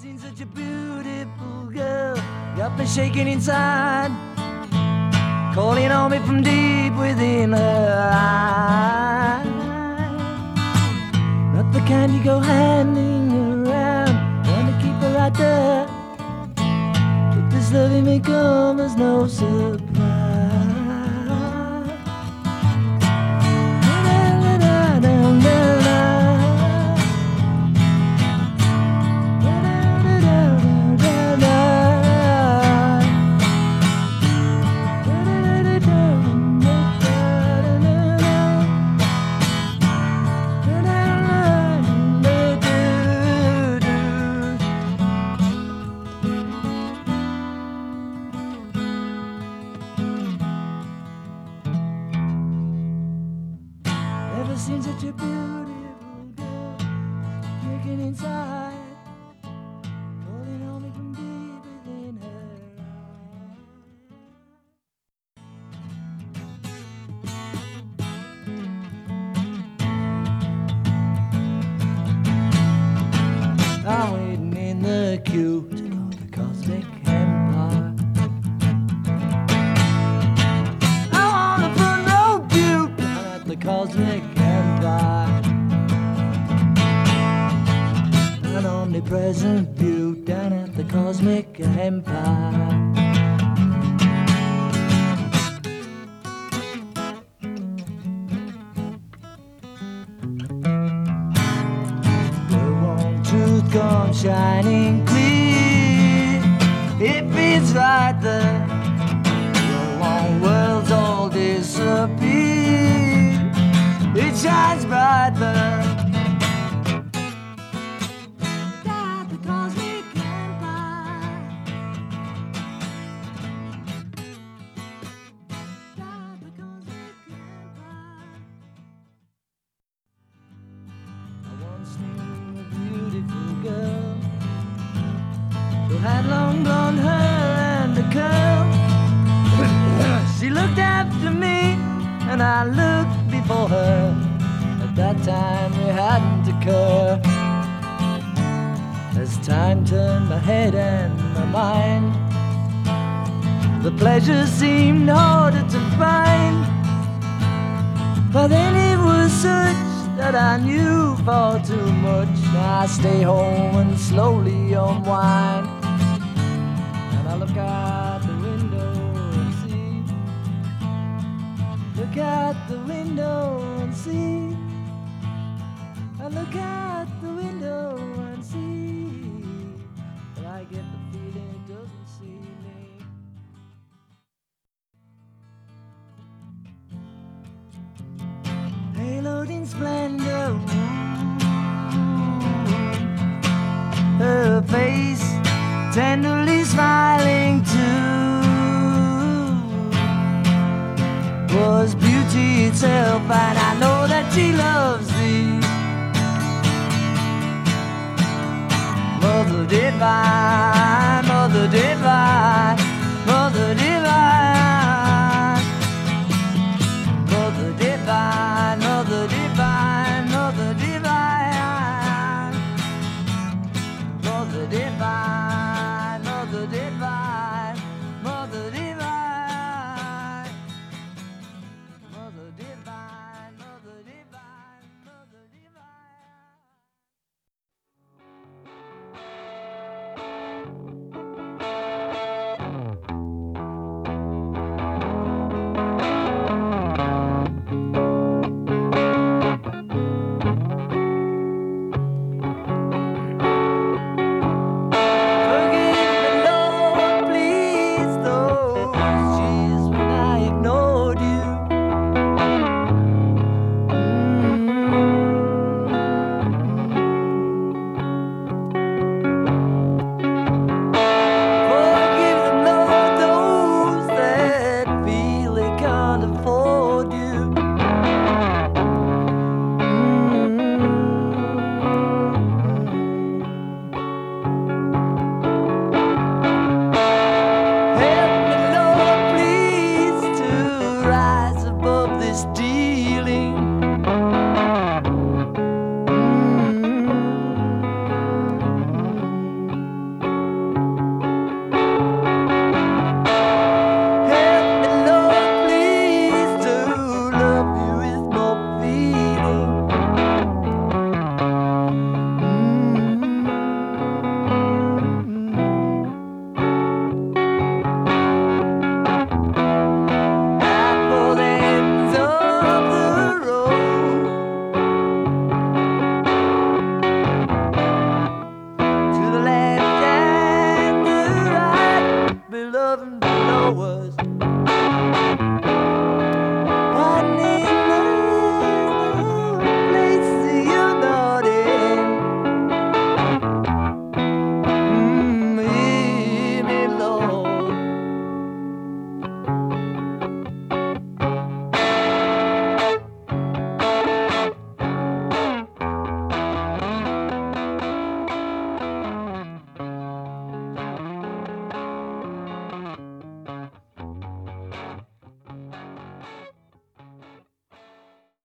seen such a beautiful girl. Got me shaking inside, calling on me from deep within her eyes. Not the kind you go handing around, trying to keep her right there. But this loving may come as no surprise. Never seen such a beautiful girl, kicking inside, calling on me from deep within her eyes. I'm waiting in the queue to go to Cosmic Empire. I wanna put no view down at the Cosmic Empire. An omnipresent view down at the Cosmic Empire. The one truth comes shining clear. It feels right there. The one world's all disappear. It shines bright there. At the Cosmic Empire. At the Cosmic Empire. I once knew a beautiful girl who had long blonde hair and a curl. She looked after me and I looked before her. At that time it hadn't occurred. As time turned my head and my mind, the pleasure seemed harder to find. But then it was such that I knew far too much. I stay home and slowly unwind. And I look out the window and see. Look out the window and see. I look out the window and see. But I get the feeling it doesn't see me. Haloed in splendor, her face tenderly smiling too, was beauty itself, and I know that she loves thee. Mother divine.